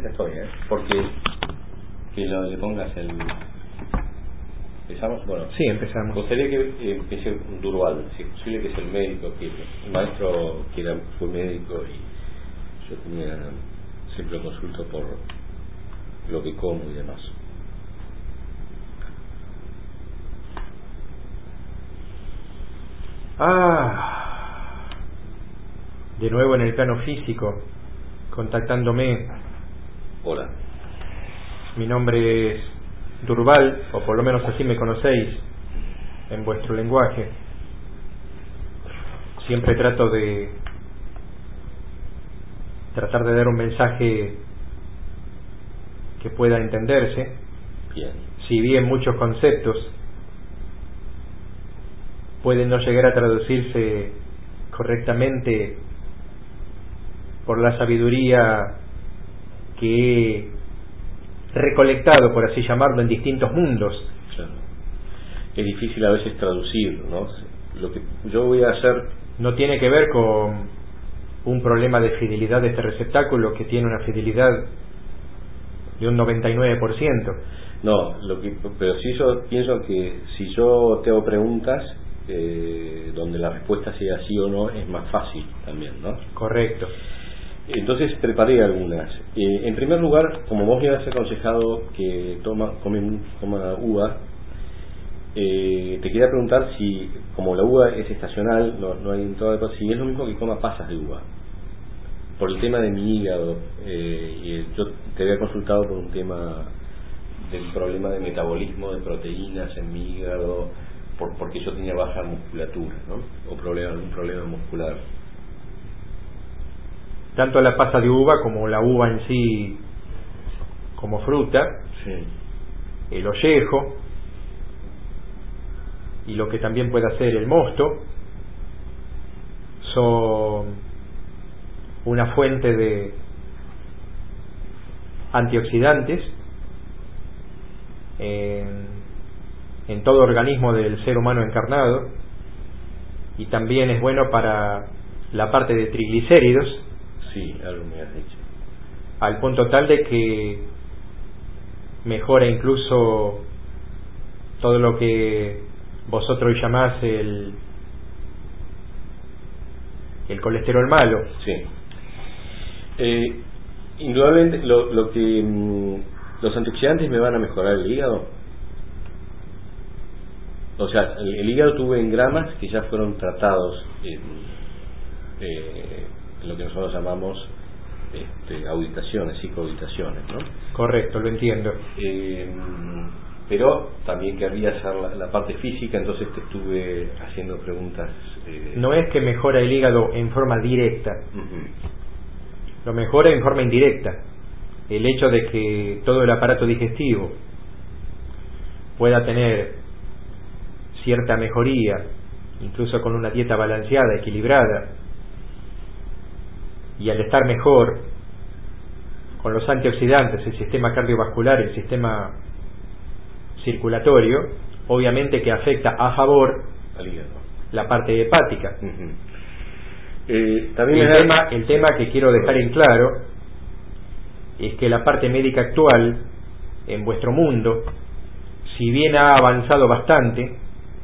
Estoy, porque que le pongas el... ¿Empezamos? Bueno, sí, empezamos. Me gustaría que empiece Durval, si es posible, que es el médico, que el maestro fue médico y yo siempre lo consulto por lo que como y demás. De nuevo en el plano físico, contactándome. Hola. Mi nombre es Durval, o por lo menos así me conocéis en vuestro lenguaje. Siempre tratar de dar un mensaje que pueda entenderse. Bien. Si bien muchos conceptos pueden no llegar a traducirse correctamente por la sabiduría que he recolectado, por así llamarlo, en distintos mundos. Claro. Es difícil a veces traducir, ¿no? Lo que yo voy a hacer no tiene que ver con un problema de fidelidad de este receptáculo, que tiene una fidelidad de un 99%. No, pero sí yo pienso que si yo te hago preguntas donde la respuesta sea sí o no, es más fácil también, ¿no? Correcto. Entonces preparé algunas. En primer lugar, como vos me habías aconsejado que coma uva, te quería preguntar si, como la uva es estacional, no hay en toda la cosa, si es lo mismo que coma pasas de uva. Por el tema de mi hígado, yo te había consultado por un tema del problema de metabolismo de proteínas en mi hígado, porque yo tenía baja musculatura, ¿no? O algún problema muscular. Tanto la pasa de uva como la uva en sí como fruta, sí, el ollejo y lo que también puede hacer el mosto son una fuente de antioxidantes en todo organismo del ser humano encarnado, y también es bueno para la parte de triglicéridos. Sí, algo me has dicho. Al punto tal de que mejora incluso todo lo que vosotros llamás el colesterol malo. Sí. Indudablemente los antioxidantes me van a mejorar el hígado. O sea, el hígado tuve en gramas que ya fueron tratados en lo que nosotros llamamos auditaciones, psicoauditaciones, ¿no? Correcto, lo entiendo. Pero también querría hacer la parte física, entonces te estuve haciendo preguntas. No es que mejora el hígado en forma directa, lo mejora en forma indirecta. El hecho de que todo el aparato digestivo pueda tener cierta mejoría, incluso con una dieta balanceada, equilibrada, y al estar mejor con los antioxidantes, el sistema cardiovascular, el sistema circulatorio, obviamente que afecta a favor al hígado, la parte hepática. También el tema que quiero dejar en claro es que la parte médica actual en vuestro mundo, si bien ha avanzado bastante,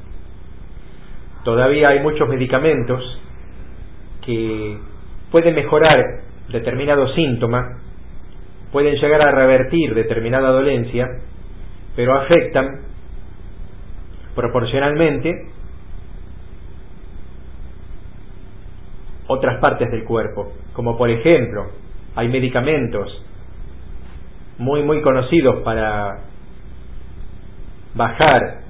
todavía hay muchos medicamentos que pueden mejorar determinado síntoma, pueden llegar a revertir determinada dolencia, pero afectan proporcionalmente otras partes del cuerpo. Como por ejemplo, hay medicamentos muy conocidos para bajar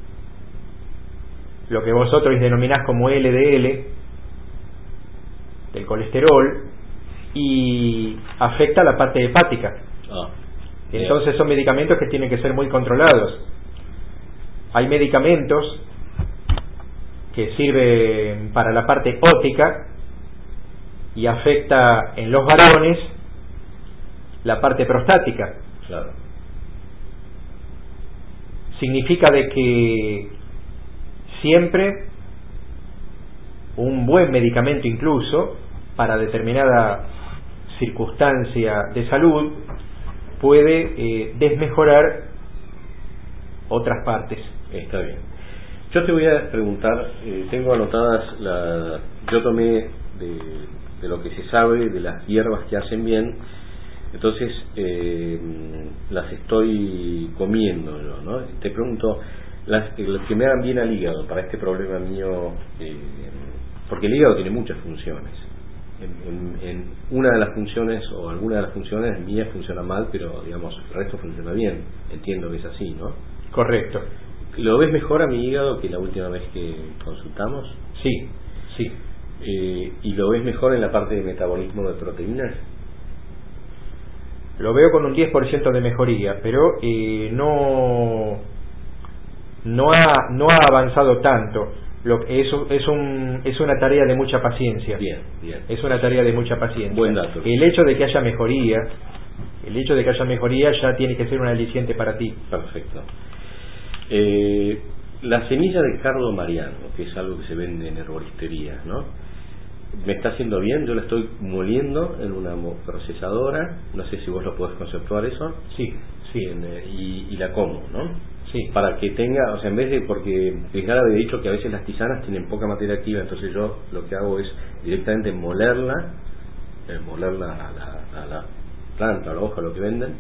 lo que vosotros denominás como LDL del colesterol, y afecta la parte hepática. Entonces son medicamentos que tienen que ser muy controlados. Hay medicamentos que sirven para la parte óptica y afecta en los varones la parte prostática. Claro. Significa de que siempre un buen medicamento, incluso para determinada circunstancia de salud, puede desmejorar otras partes. Está bien. Yo te voy a preguntar, tengo anotadas, yo tomé de lo que se sabe de las hierbas que hacen bien, entonces las estoy comiendo yo, ¿no? Te pregunto, las que me hagan bien al hígado para este problema mío, porque el hígado tiene muchas funciones. En una de las funciones o alguna de las funciones mías funciona mal, pero digamos el resto funciona bien. Entiendo que es así, ¿no? Correcto. ¿Lo ves mejor a mi hígado que la última vez que consultamos? Sí, sí. ¿Y lo ves mejor en la parte de metabolismo de proteínas? Lo veo con un 10% de mejoría, pero no ha avanzado tanto. Es una tarea de mucha paciencia. Bien, bien. Es una tarea de mucha paciencia. Buen dato. El hecho de que haya mejoría ya tiene que ser un aliciente para ti. Perfecto. La semilla de cardo mariano, que es algo que se vende en herboristerías, ¿no? Me está haciendo bien, yo la estoy moliendo en una procesadora, no sé si vos lo podés conceptuar eso. Sí, sí. Y la como, ¿no? Sí. Para que tenga, o sea, en vez de, porque ya había dicho que a veces las tisanas tienen poca materia activa, entonces yo lo que hago es directamente molerla a la planta, a la hoja, lo que venden,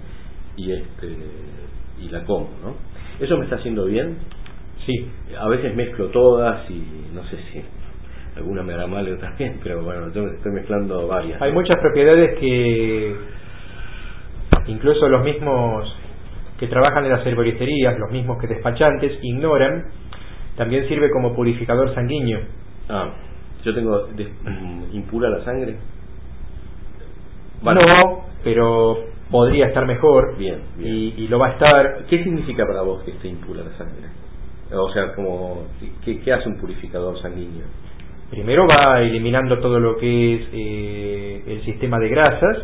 y la como, ¿no? ¿Eso me está haciendo bien? Sí. A veces mezclo todas y no sé si alguna me hará mal y otras bien, pero bueno, yo estoy mezclando varias. Hay muchas propiedades que incluso los mismos que trabajan en las herboristerías, los mismos que despachantes, ignoran. También sirve como purificador sanguíneo. Yo tengo impura la sangre. Bueno, no, pero podría estar mejor. Bien. Y lo va a estar. ¿Qué significa para vos que esté impura la sangre? O sea, ¿qué hace un purificador sanguíneo? Primero va eliminando todo lo que es el sistema de grasas,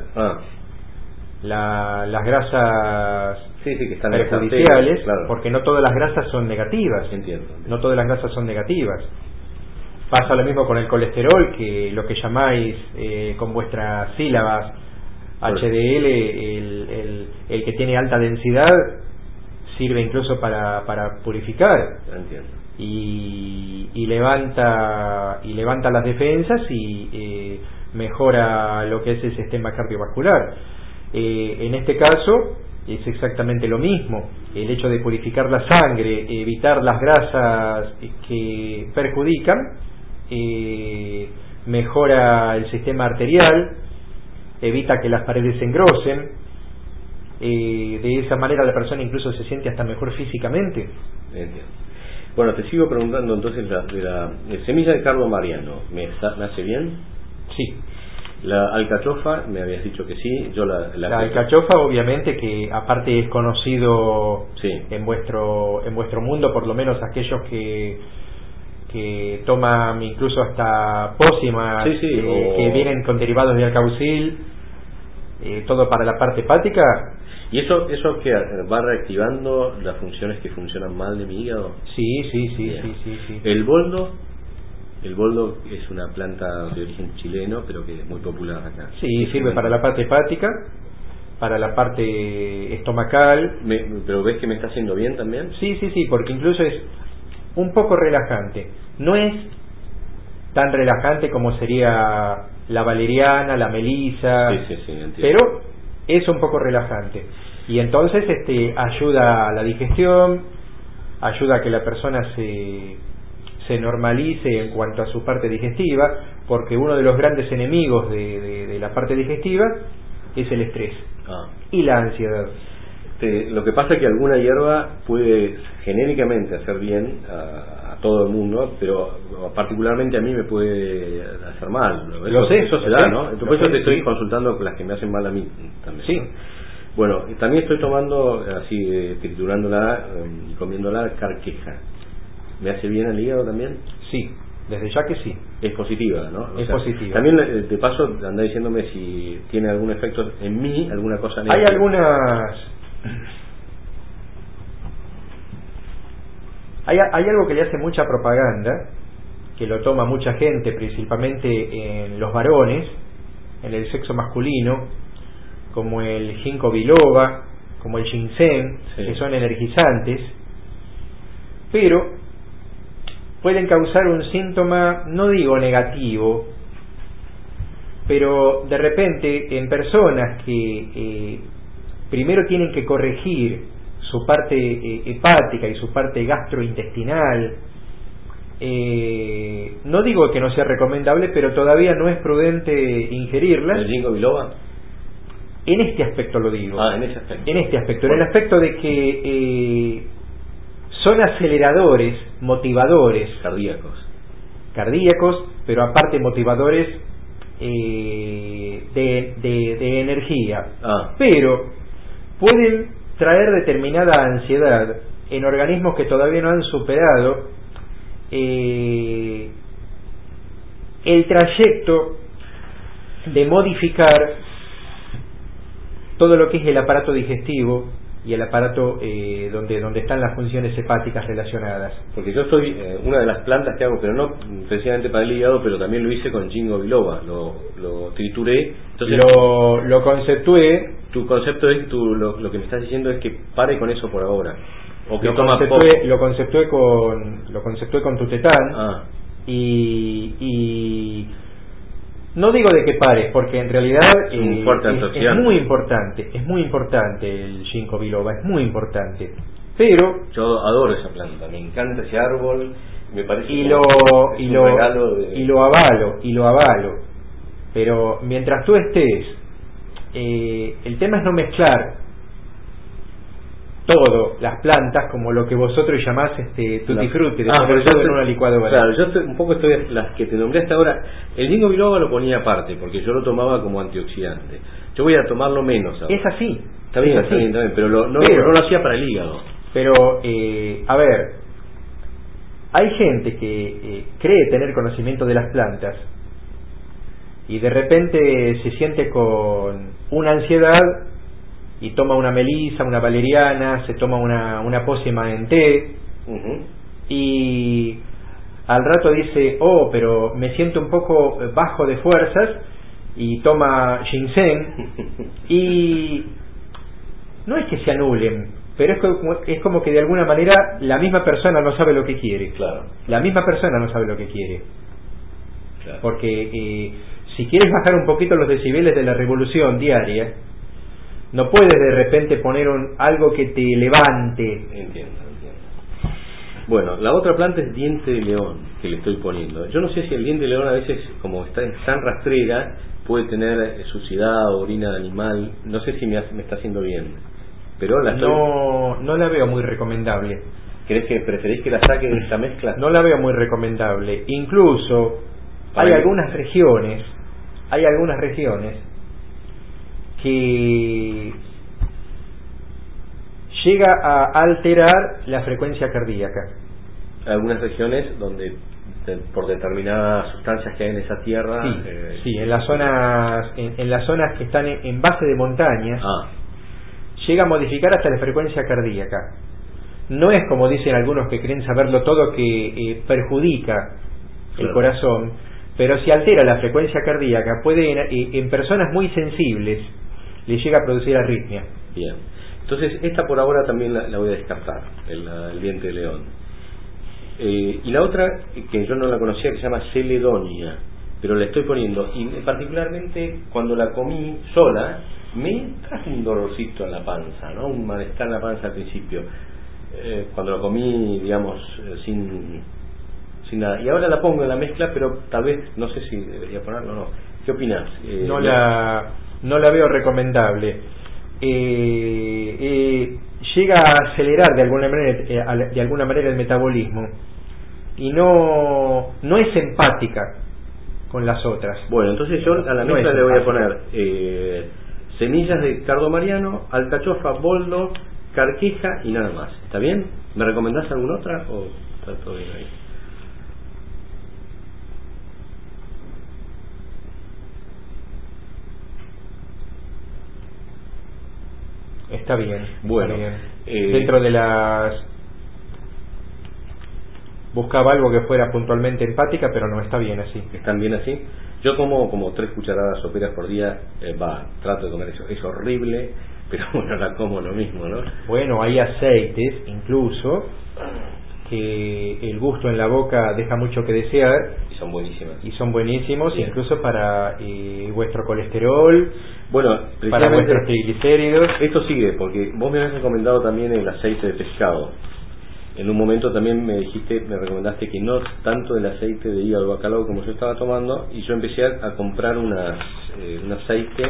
las grasas que están perjudiciales, claro. Porque no todas las grasas son negativas. Entiendo. No todas las grasas son negativas. Pasa lo mismo con el colesterol, que lo que llamáis con vuestras sílabas HDL, el que tiene alta densidad, sirve incluso para purificar. Entiendo. Y levanta las defensas y mejora lo que es el sistema cardiovascular. En este caso es exactamente lo mismo. El hecho de purificar la sangre, evitar las grasas que perjudican, mejora el sistema arterial, evita que las paredes se engrosen. De esa manera la persona incluso se siente hasta mejor físicamente. Entiendo. Bueno, te sigo preguntando entonces de la semilla de cardo mariano, ¿me hace bien? Sí. La alcachofa, me habías dicho que sí. Yo la alcachofa, obviamente, que aparte es conocido en vuestro mundo, por lo menos aquellos que toman incluso hasta pócimas que vienen con derivados de alcaucil, todo para la parte hepática. ¿Y eso que va reactivando las funciones que funcionan mal de mi hígado? Sí. El boldo es una planta de origen chileno, pero que es muy popular acá. Sí, sirve para la parte hepática, para la parte estomacal. ¿Pero ves que me está haciendo bien también? Sí, porque incluso es un poco relajante. No es tan relajante como sería la valeriana, la melisa, pero es un poco relajante. Y entonces ayuda a la digestión, ayuda a que la persona se normalice en cuanto a su parte digestiva, porque uno de los grandes enemigos de la parte digestiva es el estrés y la ansiedad. Lo que pasa es que alguna hierba puede genéricamente hacer bien a todo el mundo, pero particularmente a mí me puede hacer mal. Eso se da, ¿no? Por eso te estoy consultando las que me hacen mal a mí también. Sí. ¿No? Bueno, también estoy tomando, así, triturándola y comiéndola, carqueja. ¿Me hace bien al hígado también? Sí, desde ya que sí. Es positiva, ¿no? Es positiva. También, de paso, anda diciéndome si tiene algún efecto en mí, alguna cosa negativa. Hay algo que le hace mucha propaganda, que lo toma mucha gente, principalmente en los varones, en el sexo masculino, como el ginkgo biloba, como el ginseng, sí, que son energizantes, pero pueden causar un síntoma, no digo negativo, pero de repente en personas que primero tienen que corregir su parte hepática y su parte gastrointestinal, no digo que no sea recomendable, pero todavía no es prudente ingerirla. ¿El ginkgo biloba? En este aspecto lo digo. En ese aspecto. En este aspecto, en el aspecto de que son aceleradores, motivadores cardíacos, pero aparte motivadores de energía, pero pueden traer determinada ansiedad en organismos que todavía no han superado el trayecto de modificar todo lo que es el aparato digestivo y el aparato donde están las funciones hepáticas relacionadas. Porque yo soy una de las plantas que hago, pero no precisamente para el hígado, pero también lo hice con ginkgo biloba, lo trituré, entonces lo conceptué. Tu concepto es, lo que me estás diciendo es que pare con eso por ahora, o que lo conceptué con tutetán, y no digo de que pare, porque en realidad es muy importante el ginkgo biloba, es muy importante, pero yo adoro esa planta, me encanta ese árbol, me parece y lo avalo, pero mientras tú estés, el tema es no mezclar todo, las plantas, como lo que vosotros llamás tutti frutti, de poner todo en una licuadora. Claro, yo un poco estoy, las que te nombré hasta ahora, el ginkgo biloba lo ponía aparte, porque yo lo tomaba como antioxidante. Yo voy a tomarlo menos ahora. Es así. Está bien, pero no lo hacía para el hígado. Pero, a ver, hay gente que cree tener conocimiento de las plantas y de repente se siente con una ansiedad y toma una melisa, una valeriana, se toma una pócima en té, y al rato dice, pero me siento un poco bajo de fuerzas, y toma ginseng, y no es que se anulen, pero es como que de alguna manera la misma persona no sabe lo que quiere. Claro. La misma persona no sabe lo que quiere. Claro. Porque si quieres bajar un poquito los decibeles de la revolución diaria, no puedes de repente poner algo que te levante. Entiendo. Bueno, la otra planta es diente de león, que le estoy poniendo. Yo no sé si el diente de león a veces, como está tan rastrera, puede tener suciedad, orina de animal. No sé si me está haciendo bien. Pero no la veo muy recomendable. ¿Preferís que la saque de esta mezcla? No la veo muy recomendable. Incluso hay algunas regiones que llega a alterar la frecuencia cardíaca. Algunas regiones donde por determinadas sustancias que hay en esa tierra, sí, en las zonas que están en base de montañas, llega a modificar hasta la frecuencia cardíaca. No es como dicen algunos que creen saberlo todo, que perjudica el corazón, pero si altera la frecuencia cardíaca, puede en personas muy sensibles le llega a producir arritmia. Bien, entonces esta por ahora también la voy a descartar, el diente de león. Y la otra, que yo no la conocía, que se llama celedonia, pero la estoy poniendo, y particularmente cuando la comí sola me trajo un dolorcito en la panza, ¿no? Un malestar en la panza al principio, cuando la comí, digamos, sin nada. Y ahora la pongo en la mezcla, pero tal vez, no sé si debería ponerlo o no. ¿Qué opinas? No la veo recomendable. Llega a acelerar de alguna manera el metabolismo, y no es empática con las otras. Bueno, entonces yo a la mezcla le voy a poner semillas de cardo mariano, alcachofa, boldo, carqueja y nada más. ¿Está bien? ¿Me recomendás alguna otra o está todo bien ahí? Está bien. Bueno, está bien. Dentro de las buscaba algo que fuera puntualmente hepática, pero no está bien así. ¿Están bien así? Yo como 3 cucharadas soperas por día, trato de comer eso. Es horrible, pero bueno, la como lo mismo, ¿no? Bueno, hay aceites incluso que el gusto en la boca deja mucho que desear. Y son buenísimas. Y son buenísimos, bien, incluso para vuestro colesterol, bueno, para vuestros triglicéridos. Esto sigue, porque vos me habías recomendado también el aceite de pescado. En un momento también me recomendaste que no tanto el aceite de hígado de bacalao como yo estaba tomando, y yo empecé a comprar un aceite,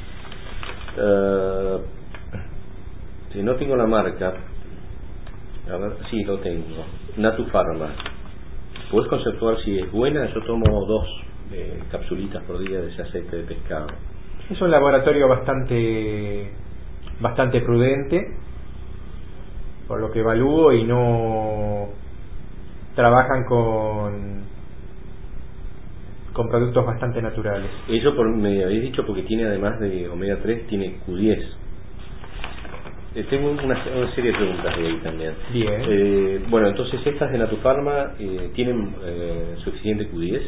si no tengo la marca, a ver, sí lo tengo, Natufarma. ¿Puedes conceptuar si es buena? Yo tomo 2 capsulitas por día de ese aceite de pescado. Es un laboratorio bastante prudente, por lo que evalúo, y no trabajan con productos bastante naturales. Eso me habéis dicho porque tiene, además de omega 3, tiene Q10. Tengo una serie de preguntas de ahí también. Bien. Bueno, entonces estas de Natufarma tienen suficiente Q10.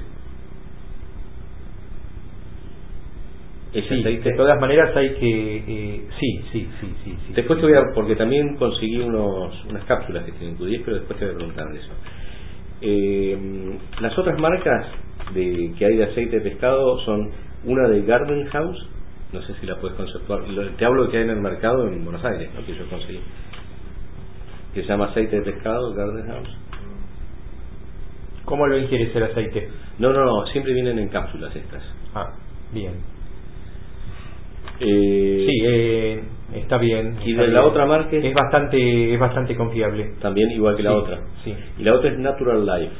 Sí, de todas maneras hay que... sí. Después te voy a... porque también conseguí unas cápsulas que tienen Q10, pero después te voy a preguntar de eso. Las otras marcas que hay de aceite de pescado son una de Garden House, no sé si la puedes conceptuar, te hablo de que hay en el mercado en Buenos Aires, ¿no? Que yo conseguí, que se llama aceite de pescado Garden House. ¿Cómo lo ingieres el aceite? No, siempre vienen en cápsulas estas. Bien. Sí, está bien. Y de la otra marca es bastante confiable. También igual que la otra. Sí. Y la otra es Natural Life.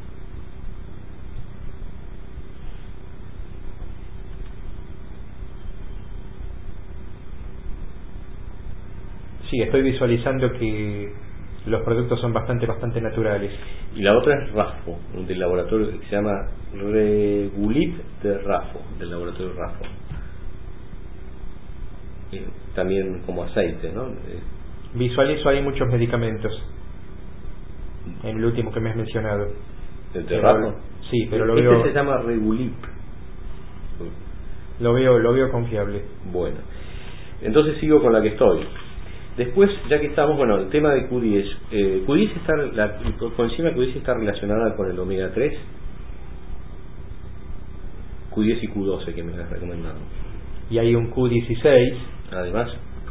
Sí, estoy visualizando que los productos son bastante naturales. Y la otra es Rafo, del laboratorio que se llama Regulit de Rafo, del laboratorio Rafo. También como aceite, ¿no? Visualizo ahí muchos medicamentos en el último que me has mencionado. ¿El de Rafo? Sí, pero lo veo... se llama Regulip. Lo veo confiable. Bueno, entonces sigo con la que estoy. Después, ya que estamos, bueno, el tema de Q10. Q10 la coenzima Q10 está relacionada con el omega 3. Q10 y Q12 que me has recomendado. Y hay un Q16. Además,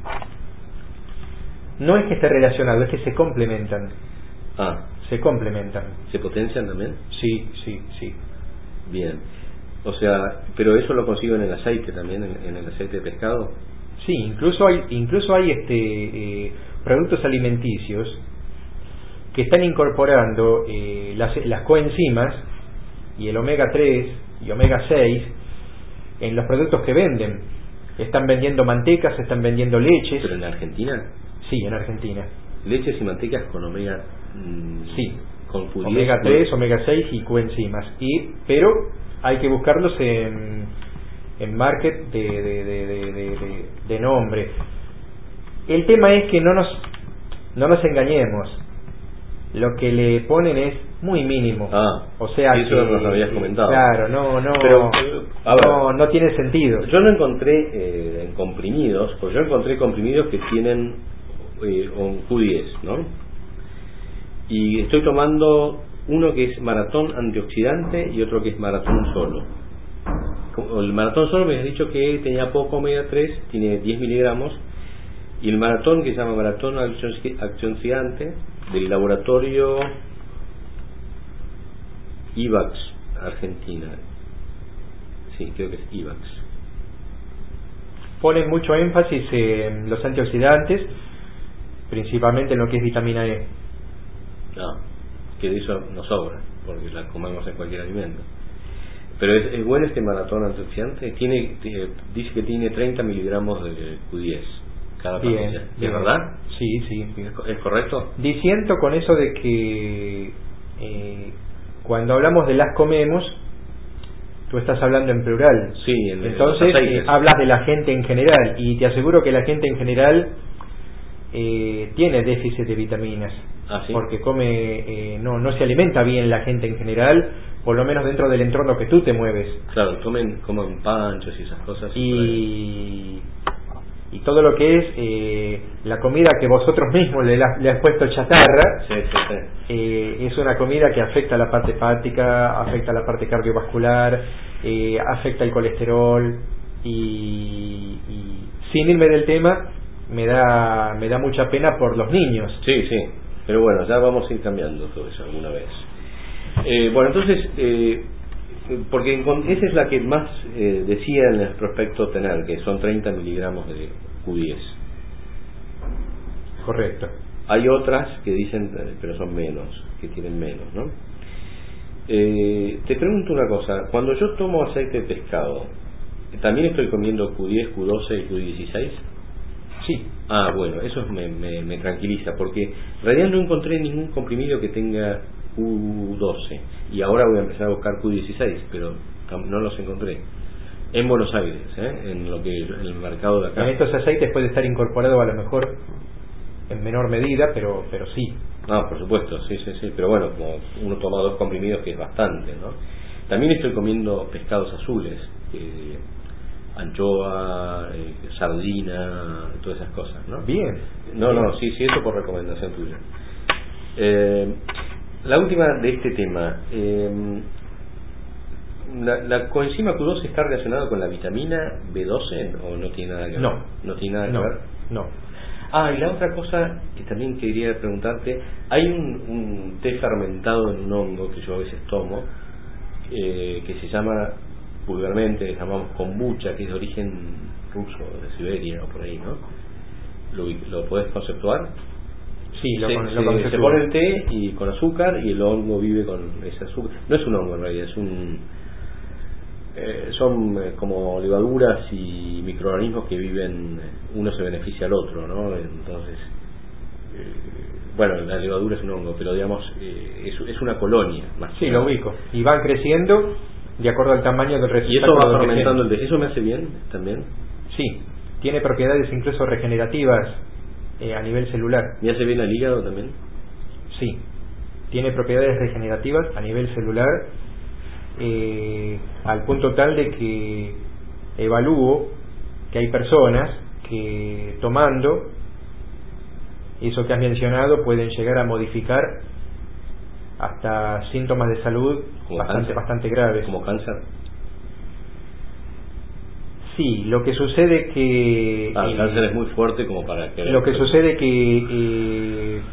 no es que esté relacionado, es que se complementan. Se complementan. ¿Se potencian también? Sí. Bien. O sea, pero eso lo consigo en el aceite también, en el aceite de pescado. Sí, incluso hay productos alimenticios que están incorporando las coenzimas y el omega 3 y omega 6 en los productos que venden. Están vendiendo mantecas, están vendiendo leches. ¿Pero en Argentina? Sí, en Argentina. Leches y mantecas con omega... sí, con Q10, omega 3, omega 6 y coenzimas. Pero hay que buscarlos en market de nombre. El tema es que no nos engañemos. Lo que le ponen es muy mínimo. O sea, eso que nos habías comentado. Claro, no tiene sentido. Yo no encontré en comprimidos, pues yo encontré comprimidos que tienen Q10, ¿no? Y estoy tomando uno que es maratón antioxidante y otro que es maratón solo. El maratón solo me has dicho que tenía poco omega 3, tiene 10 miligramos, y el maratón, que se llama maratón antioxidante, del laboratorio IVAX, Argentina. Sí, creo que es IVAX. Ponen mucho énfasis en los antioxidantes, principalmente en lo que es vitamina E. Que de eso nos sobra, porque la comemos en cualquier alimento. Pero es bueno este maratón antioxidante. Dice que tiene 30 miligramos de Q10 cada pastilla. ¿Es verdad? Sí. ¿Es correcto? Diciendo con eso de que cuando hablamos de las comemos, tú estás hablando en plural. Sí, entonces hablas de la gente en general, y te aseguro que la gente en general tiene déficit de vitaminas. ¿Sí? Porque come, no se alimenta bien la gente en general, por lo menos dentro del entorno que tú te mueves. Claro, comen panchos y esas cosas. Y todo lo que es la comida que vosotros mismos le has puesto chatarra, es una comida que afecta la parte hepática, afecta la parte cardiovascular, afecta el colesterol, y sin irme del tema, me da mucha pena por los niños. Sí, pero bueno, ya vamos a ir cambiando todo eso alguna vez. Bueno, entonces, porque esa es la que más decía en el prospecto tener, que son 30 miligramos de Q10. Correcto. Hay otras que dicen, pero son menos, que tienen menos, ¿no? Te pregunto una cosa, cuando yo tomo aceite de pescado, ¿también estoy comiendo Q10, Q12 y Q16? Sí. Bueno, eso me tranquiliza, porque en realidad no encontré ningún comprimido que tenga Q12, y ahora voy a empezar a buscar Q16, pero no los encontré en Buenos Aires, en el mercado de acá. En estos aceites puede estar incorporado a lo mejor en menor medida, pero sí. Por supuesto, sí, pero bueno, como uno toma 2 comprimidos, que es bastante, ¿no? También estoy comiendo pescados azules, anchoa, sardina, todas esas cosas, ¿no? Bien. Sí, eso por recomendación tuya. La última de este tema, ¿la coenzima Q12 está relacionada con la vitamina B12 o no tiene nada que ver? No tiene nada que ver. No. Y la otra cosa que también quería preguntarte, hay un té fermentado en un hongo que yo a veces tomo, que se llama, vulgarmente le llamamos kombucha, que es de origen ruso, de Siberia o por ahí, ¿no? ¿Lo podés conceptuar? Sí, se pone el té y con azúcar, y el hongo vive con ese azúcar. No es un hongo en realidad, son como levaduras y microorganismos que viven, uno se beneficia al otro, ¿no? Entonces, bueno, la levadura es un hongo, pero digamos, es una colonia más. Sí, lo ubico. Y van creciendo de acuerdo al tamaño del receptáculo. Y eso va fermentando el té. ¿Eso me hace bien también? Sí, tiene propiedades incluso regenerativas a nivel celular. ¿Me hace bien al hígado también? Sí, tiene propiedades regenerativas a nivel celular, al punto tal de que evalúo que hay personas que tomando eso que has mencionado pueden llegar a modificar hasta síntomas de salud bastante graves. ¿Como cáncer? Sí, lo que sucede que el cáncer es muy fuerte como para que... Lo que sucede que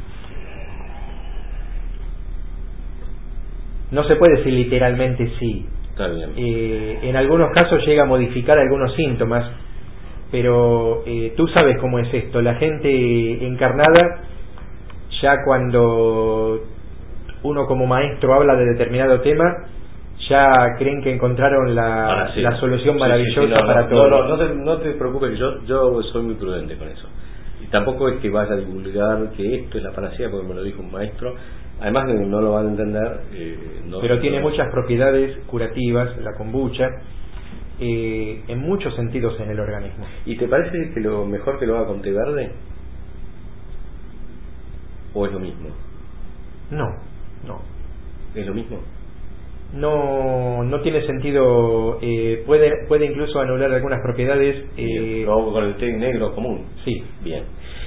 no se puede decir literalmente sí. Está bien. En algunos casos llega a modificar algunos síntomas, pero tú sabes cómo es esto. La gente encarnada, ya cuando uno como maestro habla de determinado tema, ya creen que encontraron la solución maravillosa para todo. No te preocupes, yo soy muy prudente con eso. Y tampoco es que vaya a divulgar que esto es la panacea, porque me lo dijo un maestro. Además que no lo van a entender. Pero tiene muchas propiedades curativas, la kombucha, en muchos sentidos en el organismo. ¿Y te parece que lo mejor que lo haga con té verde? ¿O es lo mismo? No. ¿Es lo mismo? No tiene sentido. Puede incluso anular algunas propiedades. Lo hago con el té negro común. Sí. Bien.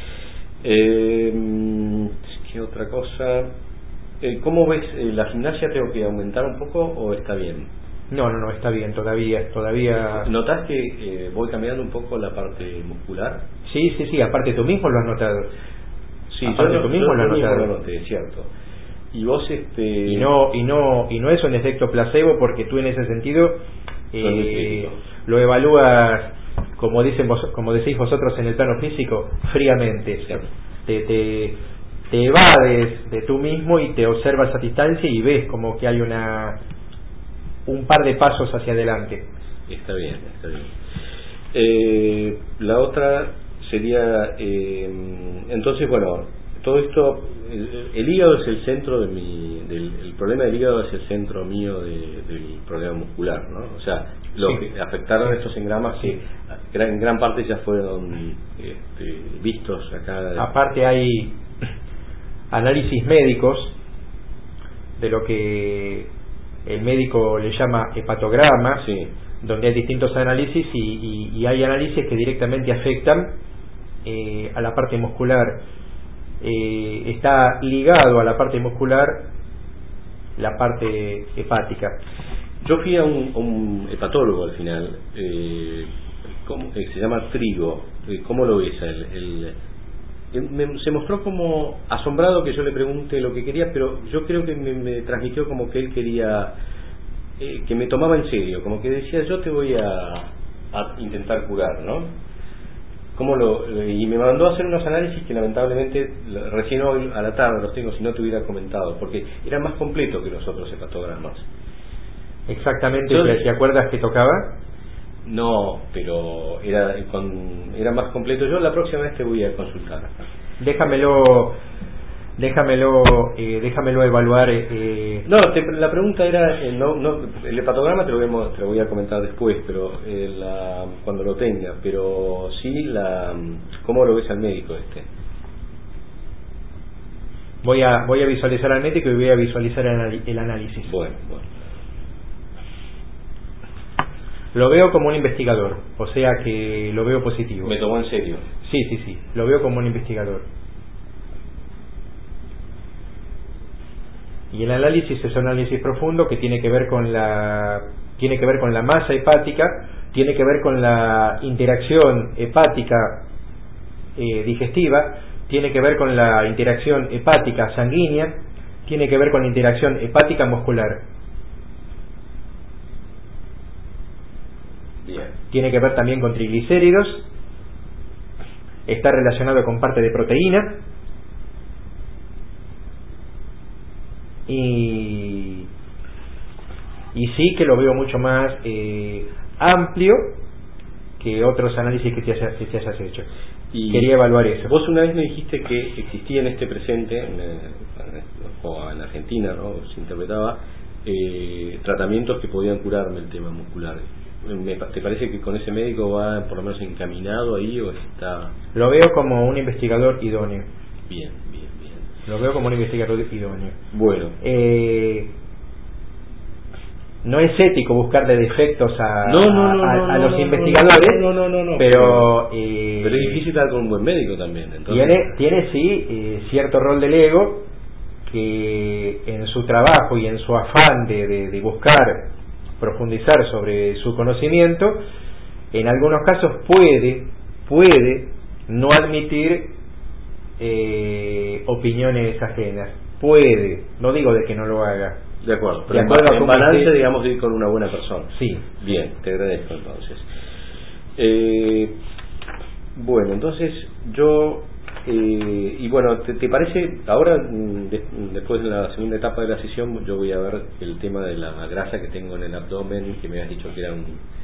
¿Qué otra cosa? ¿Cómo ves la gimnasia? ¿Tengo que aumentar un poco o está bien? No, está bien, todavía. ¿Notás que voy cambiando un poco la parte muscular? Sí, aparte tú mismo lo has notado. Sí, tú mismo lo noté, es cierto. Y vos y no es un efecto placebo, porque tú en ese sentido lo evalúas como decís vosotros en el plano físico, fríamente. Te evades de tú mismo y te observas a distancia y ves como que hay un par de pasos hacia adelante. Está bien. La otra sería entonces, bueno, todo esto, el hígado es el centro el problema del hígado es el centro mío del problema muscular, ¿no? O sea, que afectaron estos engramas que en gran parte ya fueron vistos acá. Aparte análisis médicos, de lo que el médico le llama hepatograma, sí, donde hay distintos análisis y hay análisis que directamente afectan a la parte muscular. Está ligado a la parte muscular la parte hepática. Yo fui a un hepatólogo al final, se llama Trigo. ¿Cómo lo ves? Se mostró como asombrado que yo le pregunte lo que quería, pero yo creo que me transmitió como que él quería que me tomaba en serio, como que decía, yo te voy a intentar curar, ¿no? Y me mandó a hacer unos análisis que lamentablemente recién hoy a la tarde los tengo, si no te hubiera comentado, porque eran más completos que los otros hepatogramas. Exactamente. ¿Te acuerdas que tocaba? No, pero era más completo. Yo la próxima vez te voy a consultar. Déjamelo evaluar. No, la pregunta era, el hepatograma te lo voy a comentar después, pero cuando lo tenga, pero sí ¿cómo lo ves al médico este? Voy a visualizar al médico y voy a visualizar el análisis. Bueno. Lo veo como un investigador, o sea que lo veo positivo. ¿Me tomó en serio? Sí, lo veo como un investigador. Y el análisis es un análisis profundo que tiene que ver con la masa hepática, tiene que ver con la interacción hepática digestiva, tiene que ver con la interacción hepática sanguínea, tiene que ver con la interacción hepática muscular. Bien. Tiene que ver también con triglicéridos, está relacionado con parte de proteína y sí que lo veo mucho más amplio que otros análisis que te hayas hecho. Y quería evaluar eso. Vos una vez me dijiste que existía en este presente, en Argentina, ¿no? Se interpretaba tratamientos que podían curarme el tema muscular. ¿Te parece que con ese médico va por lo menos encaminado ahí o está...? Lo veo como un investigador idóneo. Bien. Lo veo como un investigador idóneo. Bueno. No es ético buscarle defectos a los investigadores, no. Pero es difícil dar con un buen médico también. Entonces... Tiene cierto rol del ego, que en su trabajo y en su afán de buscar profundizar sobre su conocimiento, en algunos casos puede no admitir opinioes ajenas. Puede, no digo de que no lo haga. De acuerdo, pero en balance, digamos, ir con una buena persona. Sí. Bien, te agradezco entonces. Bueno, entonces yo... y bueno, ¿te parece? Ahora, después de la segunda etapa de la sesión, yo voy a ver el tema de la grasa que tengo en el abdomen, que me has dicho que era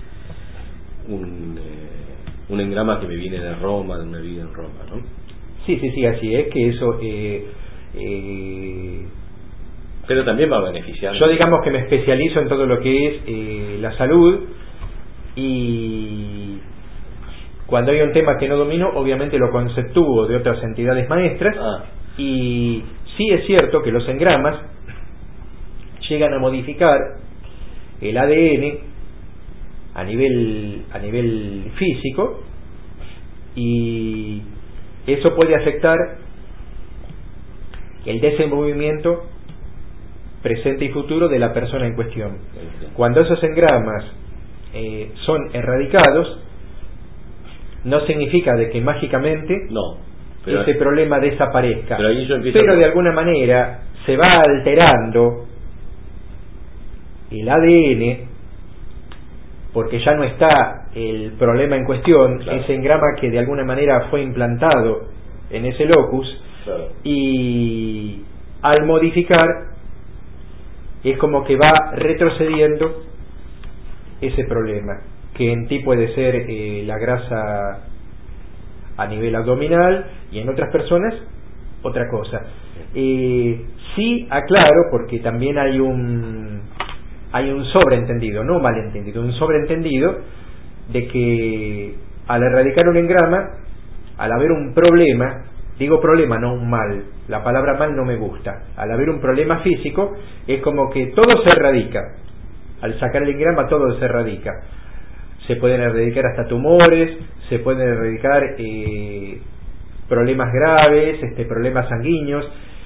un engrama que me viene de Roma, de una vida en Roma, ¿no? Sí, así es, que eso... pero también va a beneficiar. Yo digamos que me especializo en todo lo que es la salud, y cuando hay un tema que no domino, obviamente lo conceptúo de otras entidades maestras. Y sí es cierto que los engramas llegan a modificar el ADN a nivel físico, y eso puede afectar el desenvolvimiento presente y futuro de la persona en cuestión. Cuando esos engramas son erradicados, no significa de que mágicamente ese problema desaparezca, pero de alguna manera se va alterando el ADN, porque ya no está el problema en cuestión, ese engrama que de alguna manera fue implantado en ese locus, y al modificar es como que va retrocediendo ese problema, que en ti puede ser la grasa a nivel abdominal, y en otras personas otra cosa. Sí aclaro, porque también hay un sobreentendido, no malentendido, un sobreentendido de que al erradicar un engrama, al haber un problema Digo problema, no un mal. La palabra mal no me gusta. Al haber un problema físico, es como que todo se erradica. Al sacar el engrama, todo se erradica. Se pueden erradicar hasta tumores, se pueden erradicar problemas graves, problemas sanguíneos.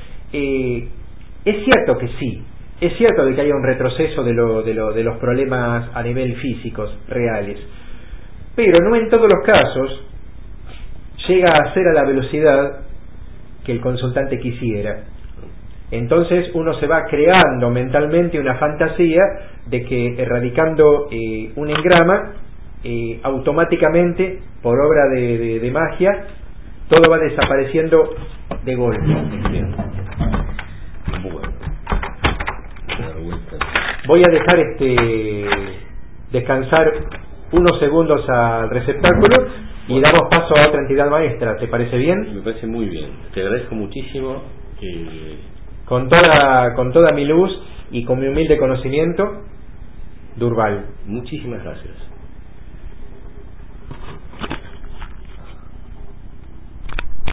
Es cierto que sí. Es cierto de que haya un retroceso de los problemas a nivel físicos reales, pero no en todos los casos llega a ser a la velocidad que el consultante quisiera. Entonces uno se va creando mentalmente una fantasía de que erradicando un engrama, automáticamente, por obra de magia, todo va desapareciendo de golpe. Voy a dejar descansar unos segundos al receptáculo y damos paso a otra entidad maestra. ¿Te parece bien? Me parece muy bien. Te agradezco muchísimo. Con toda mi luz y con mi humilde conocimiento, Durval. Muchísimas gracias.